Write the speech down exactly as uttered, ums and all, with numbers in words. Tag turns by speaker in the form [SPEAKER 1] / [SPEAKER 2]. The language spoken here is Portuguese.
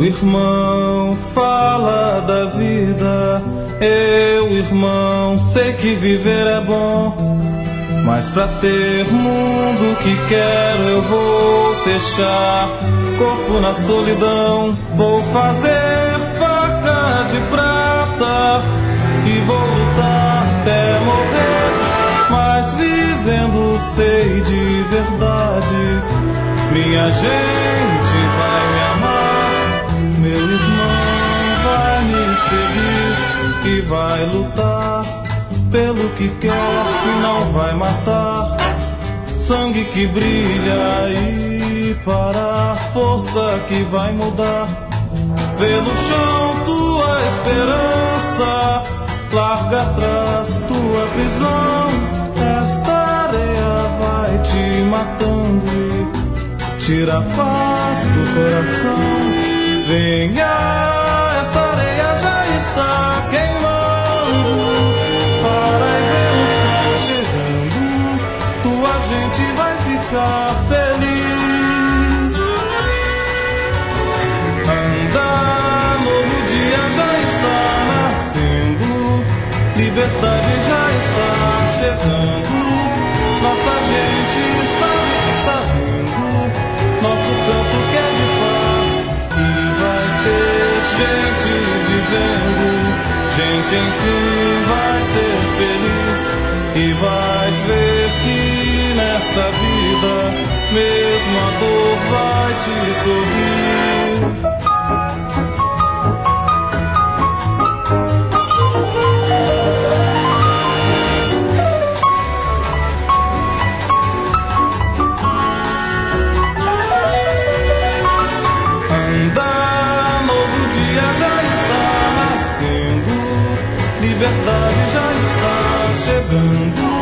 [SPEAKER 1] irmão, fala da vida. Eu, irmão, sei que viver é bom, mas pra ter mundo que quero eu vou fechar corpo na solidão. Vou fazer faca de prata e vou lutar até morrer, mas vivendo sei de verdade, minha gente vai me amar, meu irmão vai me seguir e vai lutar pelo que quer, se não vai matar. Sangue que brilha e parar, força que vai mudar. Vê no chão tua esperança, larga atrás tua prisão. Esta areia vai te matando e tira a paz do coração. Venha, esta areia já está queimando, para e ver o sol chegando, tua gente vai ficar feliz. Anda, novo dia já está nascendo, liberdade já está chegando. Nossa gente sabe que está vindo, nosso canto que é de paz, e vai ter gente vivendo, gente enfim vai ser feliz, e vais ver que nesta vida mesmo a dor vai te sorrir. Liberdade já está chegando.